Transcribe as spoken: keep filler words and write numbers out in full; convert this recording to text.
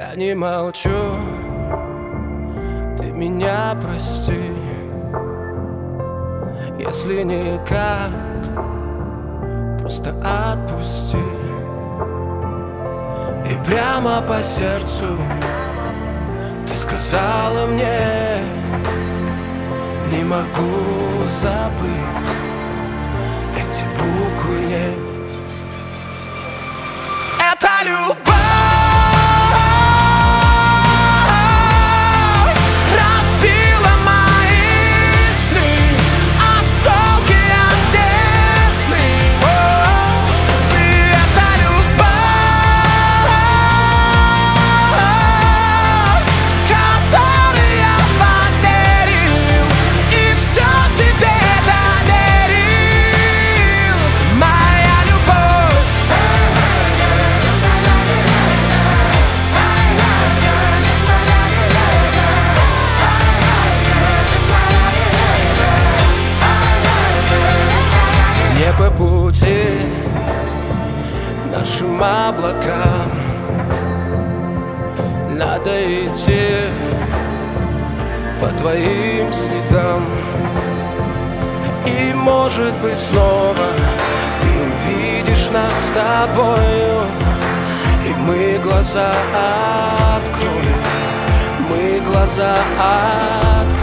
Я не молчу, ты меня прости. Если никак, просто отпусти. И прямо по сердцу ты сказала мне: не могу забыть эти буквы, нет. Это любовь. По пути нашим облакам надо идти по твоим следам. И может быть снова ты увидишь нас с тобою, и мы глаза откроем, мы глаза откроем.